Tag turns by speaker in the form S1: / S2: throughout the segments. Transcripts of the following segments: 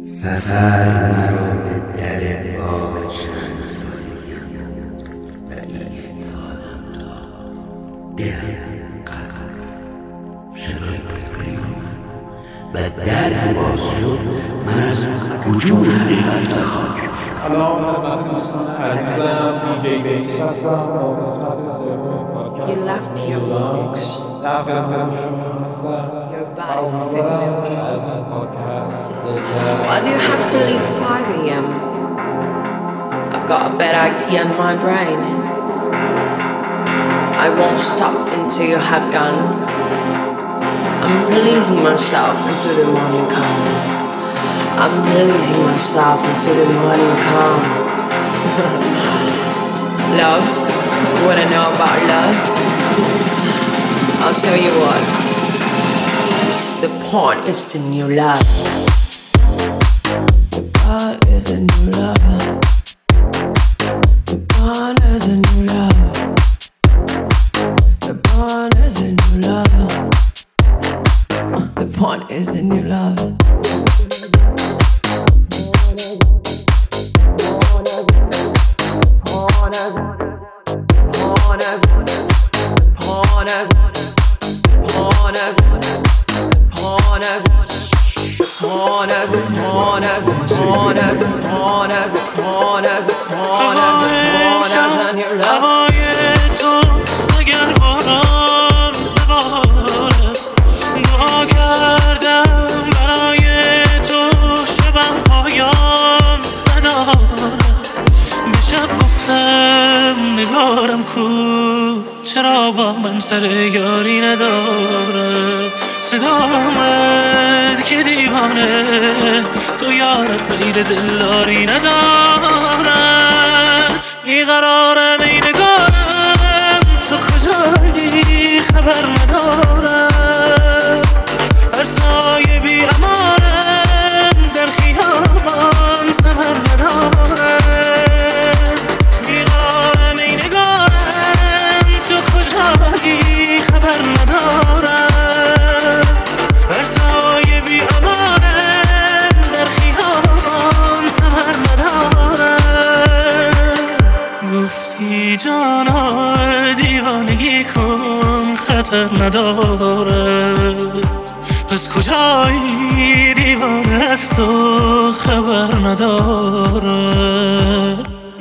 S1: سفر مرا به در باب چند سالیم و ایستادم تا قلب شناخت پیامد و در باز شد. من از وجود حقیقت خاک.
S2: سلام خدمت دوستان عزیزم، دی‌جی بیس هستم با قسمت سوم پادکست در خدمت شما هستم. امیدوارم که از این پادکست
S3: Why do you have to leave 5 a.m.? I've got a bad idea in my brain. I won't stop until you have gone. I'm releasing myself into the morning calm. I'm releasing myself into the morning calm. Love? You wanna know about love? I'll tell you what. The porn is the new love. The porn is the new love. The porn is the new love. The porn is the new love. The porn is the new love.
S4: هوای توست اگر باران بباره، دعا کردم برای تو شبم پایان نداره. به شب گفتم نگارم کو، چرا با من سر یاری نداره. صدا آمد که دیوانه تو یارت غیر دلداری نداره. بیقرارم ای نگارم تو کجایی خبر ندارم. هر سایه بی امانم در خیابان ثمر ندارم. بیقرارم ای نگارم تو کجایی خبر ندارم. هر سایه بی امانم در خیابان ثمر ندارم. گفتی جانا دیوانگی کن خطر نداره، پس کجایی دیوانه از تو خبر نداره.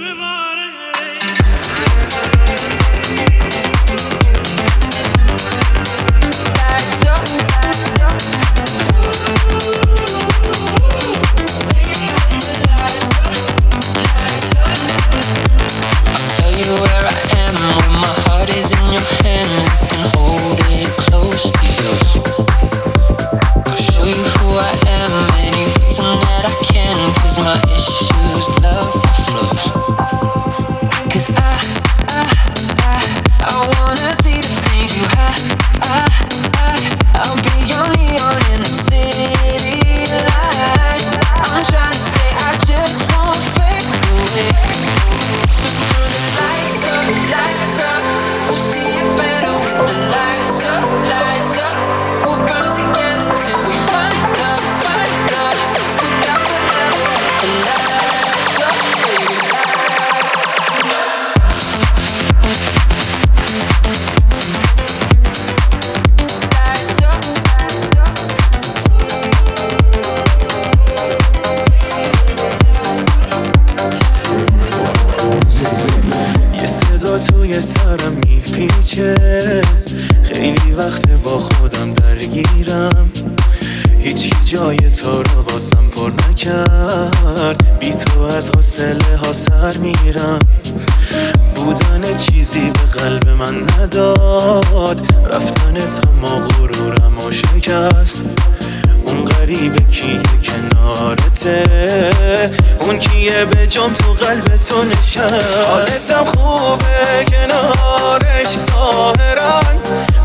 S4: توی سرم میپیچه، خیلی وقت با خودم درگیرم. هیچی جای تو رو واسم پر نکرد، بی تو از حوصله ها سر میرم. بودن چیزی به قلب من نداد، رفتنت اما غرورم و شکست. اون غریبه کیه کنارته، اون کیه به جام تو قلب تو نشست. حالتم خوبه کنارش ظاهرن،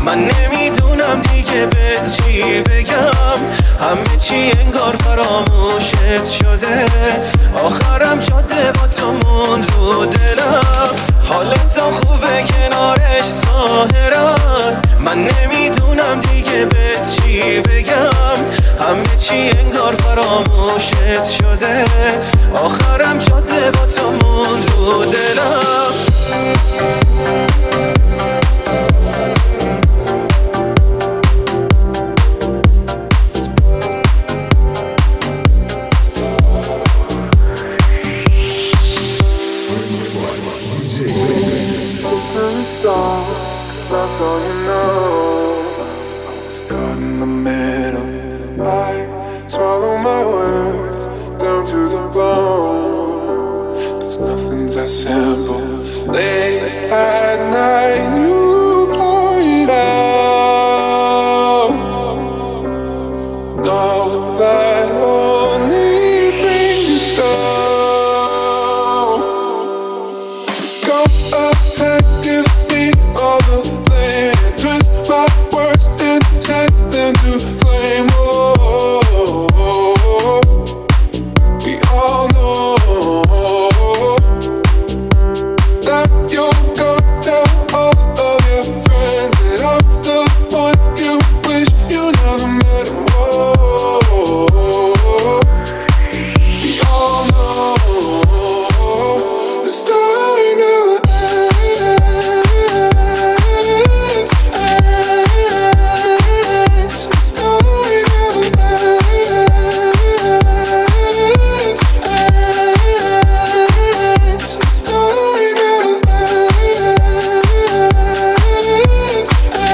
S4: من نمیدونم دیگه به چی بگم، همه چی انگار فراموشت شده، آخرم جاده با تو موند رو دلم، حالت خوبه کنارش ظاهرا، من نمیدونم دیگه به چی بگم، همه چی انگار فراموشت شده، آخرم جاده با تو موند رو دلم.
S5: That's all you know. Caught in the middle. I swallow my words down to the bone. 'Cause nothing's as simple. Late at night, you point out. No, that only brings you down. Go ahead, give me all the blame. Twist my words and set them to flame. Oh, we all know that you'll go tell all of your friends that I'm the one you wish you never met. Oh, we all know the story never ends. The story never ends. The story never ends.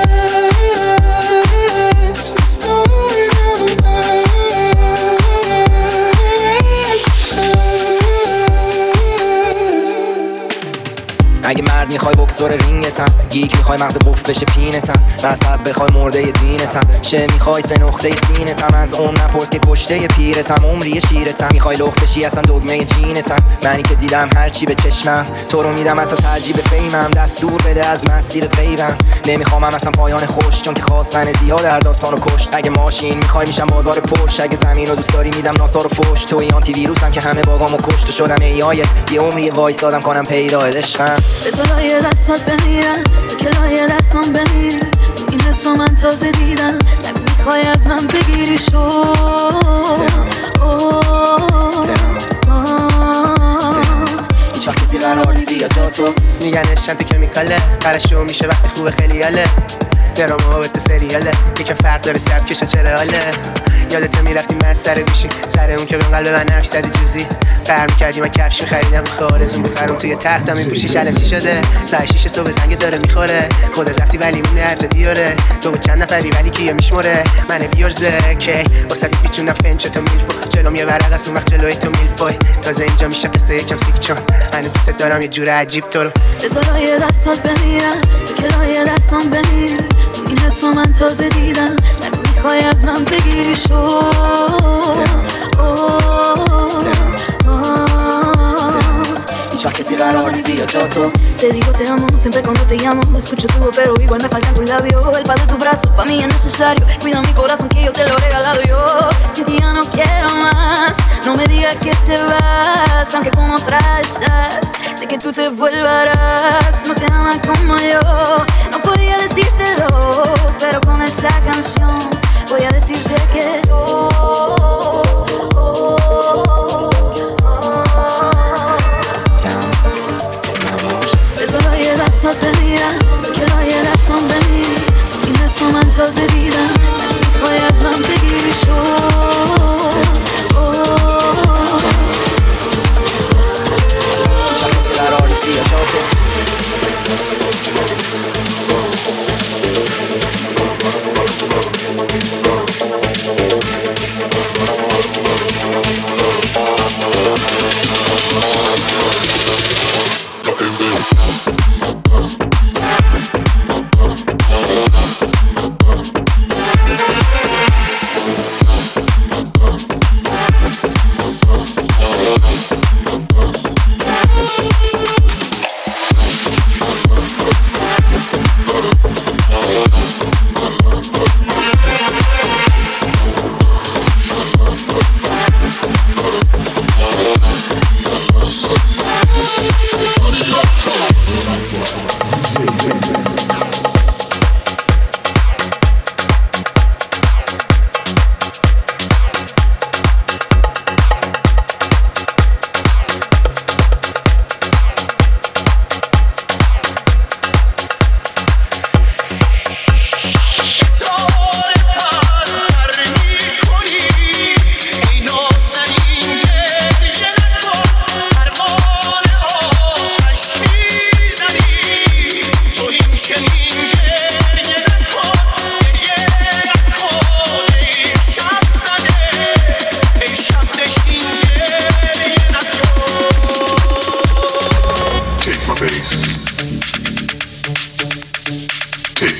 S5: The story never ends.
S6: اگه مرد میخوای بکسور رینگتم، گیک میخوای مغز قفل بشه پینتم، مذهب بخوای مرده دینتم، شه میخوای سه نقطه سینتم، از اون نپرس که کشته پیرتم، عمری شیرتم، میخوای لخت بشی اصلا دگمه جینتم، منی که دیدم هرچی به چشمم، تو رو میدم حتی ترجیح به فیمم، دستور بده از مسیرت غیبم، نمیخوامم اصلا پایان خوش، چون که خواستن زیاد در داستان رو کشت، اگه ماشین میخوای میشم بازار پشت، اگه زمین رو دوست داری میدم ناسا رو فوش، توی آنتی ویروسم که همه باگامو کشت و شدم ایایت، یه عمری وایسادم کنم پیدات عشقم.
S3: بذار لایه دستات بمیرن تو که لایه دستان بمیری، تو این حسو من تازه دیدم، نگو میخوای از من بگیری شو.
S6: هیچ وقت کسی قرار نیست بیا جا تو،
S7: میگن اشنت کمیکاله، قرشو میشه وقتی خوبه خیلی یاله، درامه تو سریاله، یکم فرق داره سبکش و چرا حاله، یادت میرفتیم من سر گوشی، سر اون که به قلب من نفش زدی جوزی، قهر میکردی من کفش میخریدم خارزون بخرم توی تختم میپوشیش الان چی شده، ساعت 6 صبح زنگ داره میخوره، خودت رفتی ولی مونه عرض دیاره، تو چند نفری ولی کیه میشموره، من بیارزه کی واسه میپیچونم فنچ تو میلفو، جلوم یه ورق از اون وقت جلوی تو میلفوی، تازه اینجا میشه قصه یکم سیک، چون هنوز دوست دارم یه جور عجیب تو رو.
S3: بذار لایه دستات بمیرن تو که لایه دستان بمیری، تو این حسو من تازه دیدم، نگو میخوای از من بگیری شو.
S6: هیچ وقت کسی قرار نیست بیا جا تو.
S3: Te digo te amo, siempre cuando te llamo escucho tu voz, pero igual me faltan tus labios. El paz de tu brazo pa' mí es necesario. Cuida mi corazón que yo te lo he regalado yo. Sin ti ya no quiero más, no me digas que te vas, aunque con otra estás, sé que tú te volverás. No te amas como yo, no podía decírtelo, pero con esa canción voy a decirte que دستات بمیرن که لایه دستان بمیری، تو این حسو من تازه دیدم، نگو میخوای از من بگیری شو.
S6: هیچ وقت کسی قرار نیست بیا جا تو.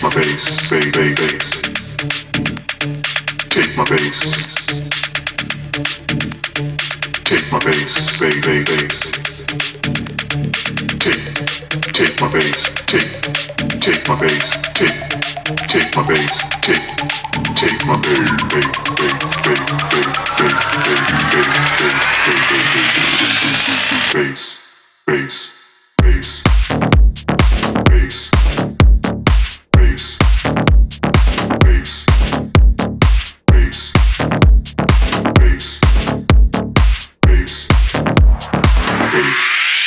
S5: my bass, bass, bass. Take my bass. Take my bass, bass, bass. Take my bass, take my bass, take my bass, take my bass, bass, bass, bass, bass, bass, bass, bass, bass, bass, bass, bass, bass, bass,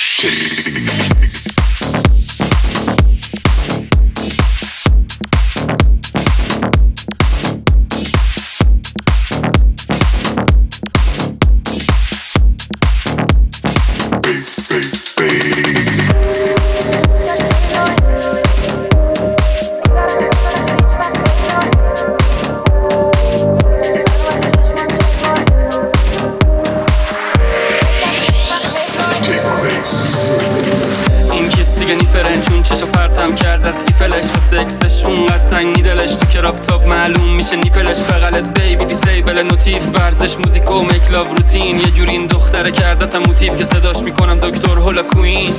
S8: سکسش اونقدر تنگی دلش تو کراپتاپ معلوم میشه نیپلش بغلت بیبی دیسیبل نوتیف ورزش موزیک و میکلاو روتین یه جوری این دختره کردتم موتیف که صداش میکنم دکتر هولا کوین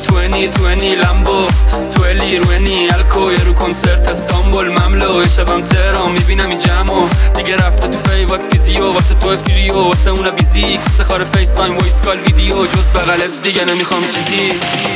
S8: 20 لامبو 20 روینی الکو یه رو کنسرت استانبول مملو شبم تهران میبینم این جمعو دیگه رفته تو فیوات فیزیو واسه تو فریو واسه اونا بیزیک واسه خار فیس تایم وایس کال ویدیو جز بغلت دیگه نمیخوام چیزی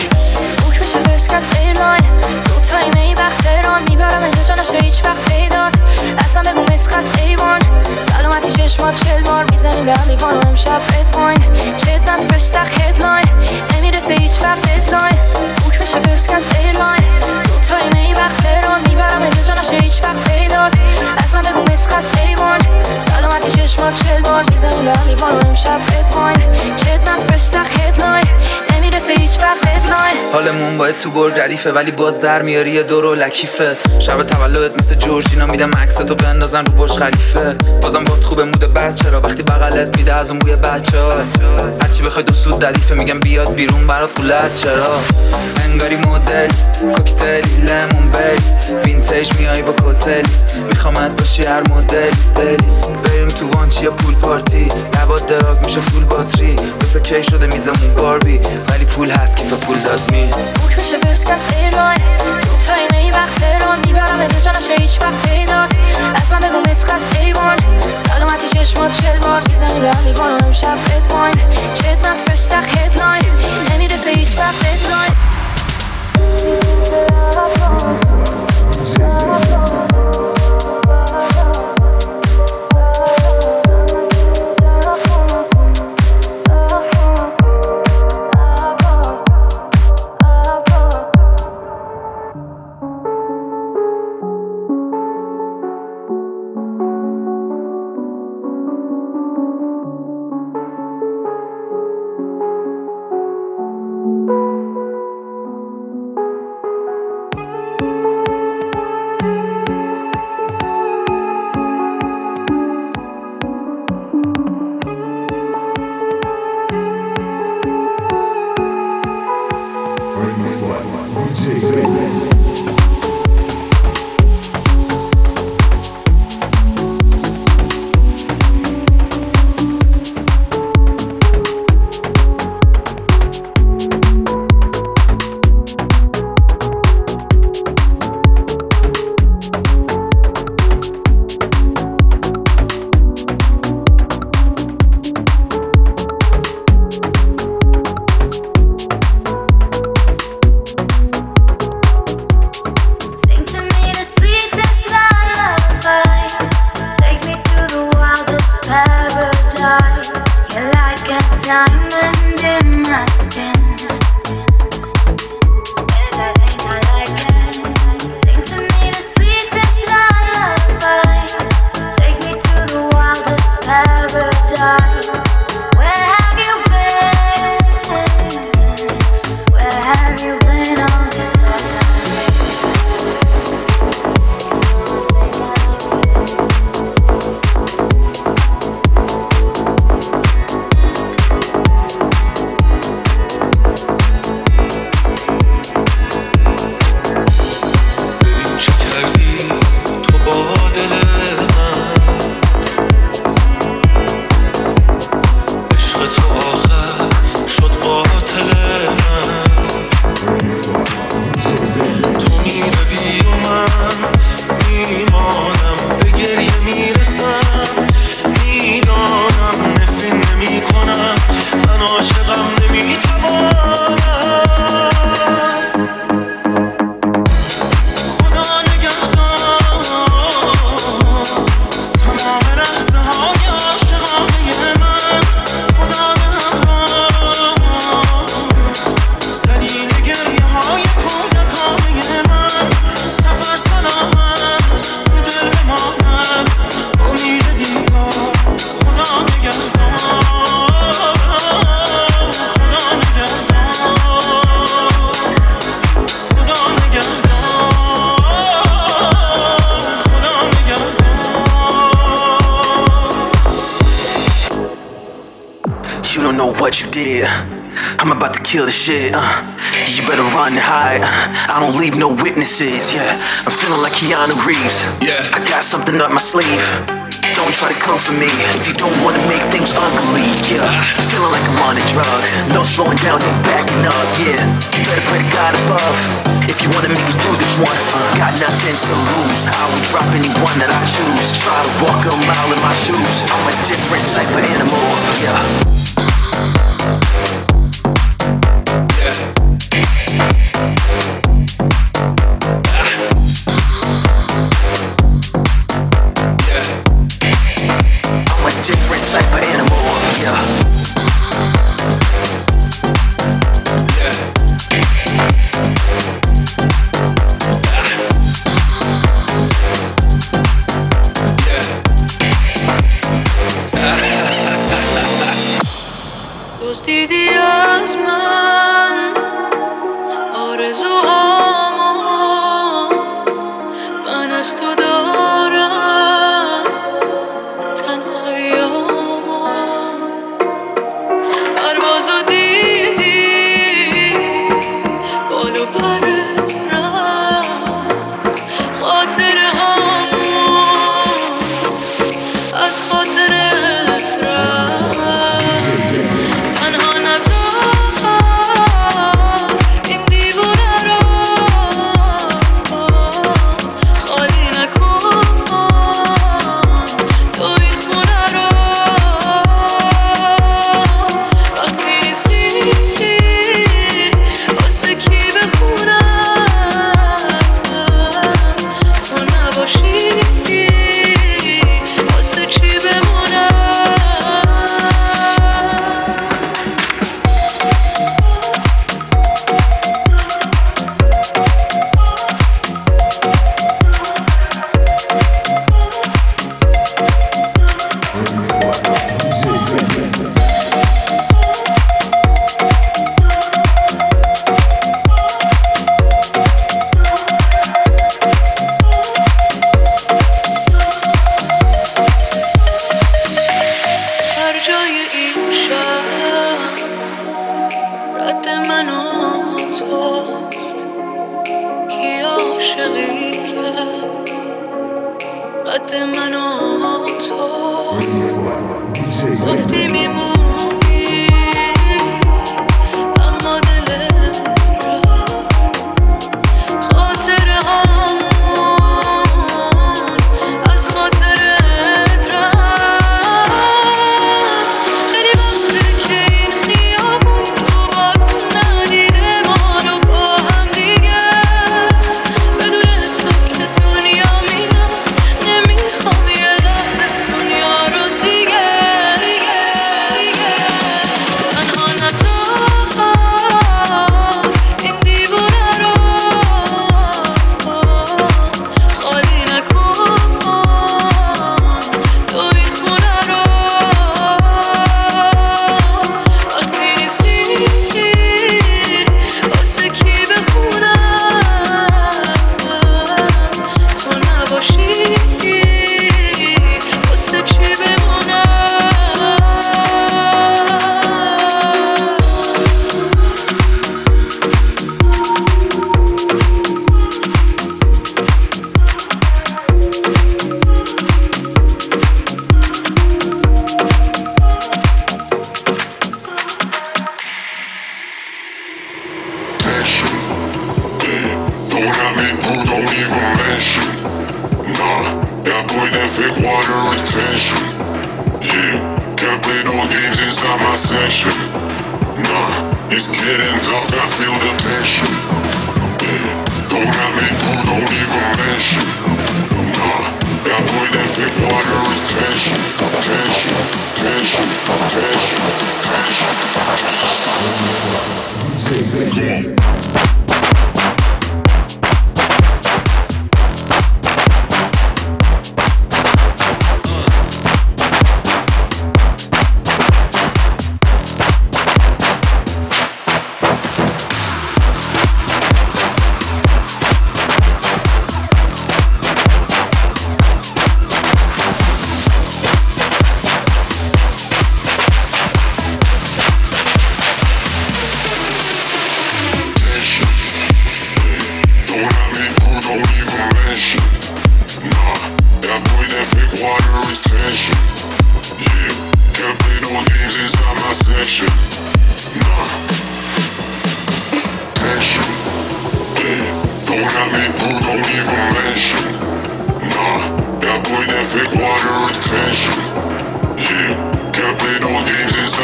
S9: بوک بشه فرست کلاس ایرلاین دو تایی میبخت تهران میبرم انجا جا نشه هیچ وقت پیدات اصلا بگو مسخص ایوان سلامتی چشمات 40 بار میزنیم به هم لیوان و امشب رد واین چت مز فرش سخ هدلاین نمیرسه هیچ وقت ددلاین بوک بشه فرست کلاس ایرلاین دو تایی میبخت تهران میبرم انجا جا نشه هیچ وقت پیدات اصلا بگو مسخص ایوان سلامتی چشمات 40 بار میزنیم به هم لیوان و امشب رد واین چت مز فرش سخ هدلاین نمیرسه هیچ وقت ددلاین
S10: حالمون باید تو برگ ردیفه ولی باز در میاری یه دور و لکیفت شب تولدت مثل جورجینا میدم عکستو بندازن رو برج خلیفه بازم بات خوبه مود بچه را وقتی بغلت میده از اون بوی بچه‌ها هرچی بخوای دو سود ردیفه میگم بیاد بیرون برات قولت چرا انگاری مدل کوکتلی لمون بی وینتیج میای با کتل میخوامت باشی هر مدل بریم تو وانچی یا پول پارتی لبات دراگ میشه فول باتری روزه کی شده میزمون باربی ولی پول هست کیف پول داد می
S9: بوک بشه فرست کلاس ایرلاین دو تایی میبخت تهران میبرم انجا جا نشه هیچ وقت پیدات اصلا بگو مسخص ایوان سلامتی چشمات 40 بار میزنی به هم لیوان و امشب رد واین چت مز فرش سخ هدلاین نمیرسه هیچ وقت ددلاین
S4: چه کردی you don't know what you did. I'm about to kill the shit, you better run and hide. I don't leave no witnesses, yeah. I'm feeling like Keanu Reeves. Yeah. I got something up my sleeve. Don't try to come for me if you don't wanna make things ugly, yeah. Feeling like I'm on a drug. No slowing down, no backing up, yeah. You better pray to God above if you wanna make it through this one. Got nothing to lose. I won't drop anyone that I choose. Try to walk a mile in my shoes. I'm a different type of animal, yeah.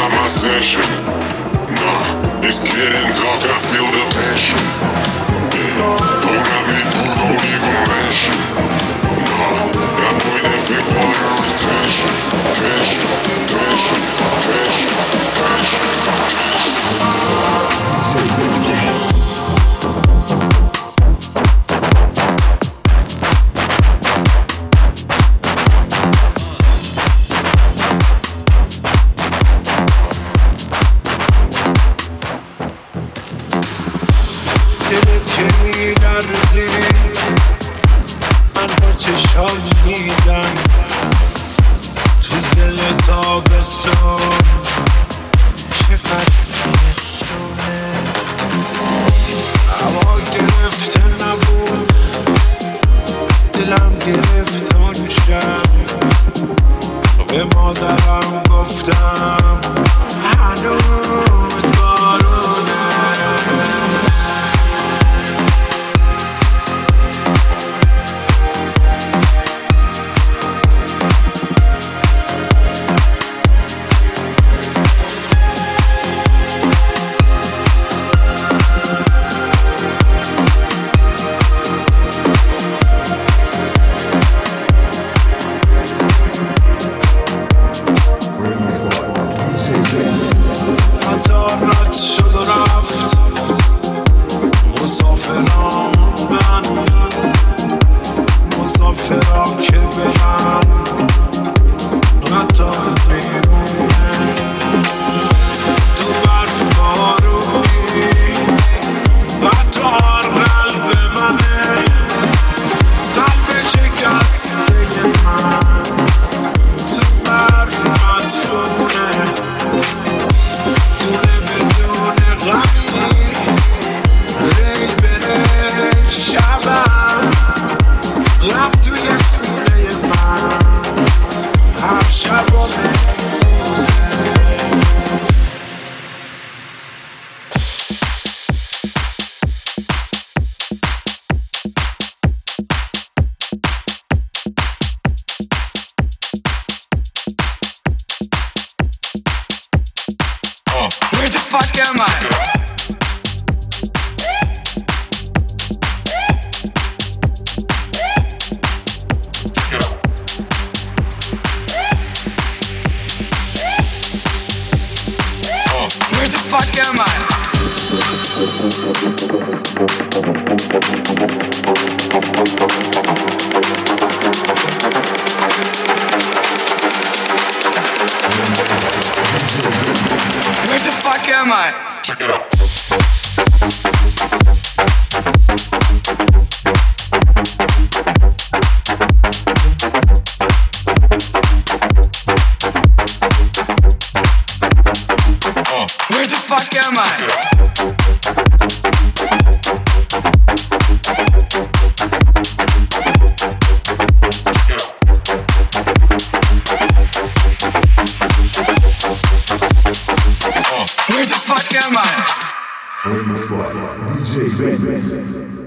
S5: not my section. Nah, it's getting dark, I feel the passion. Yeah, don't let me do, don't even mention. Nah, that boy that fake water retention. Tension, tension, tension, tension,
S4: من با چشام دیدم تو زل تابستون چقدر زمستونه هوا گرفته نبود دلم گرفت اون شب به مادرم گفتم هنوز بارونه
S10: Where the fuck am I? Where the fuck am I? Where the fuck am I? Check it out. Where the fuck am I? Where the fuck am I?
S11: On the spot, DJ Remix.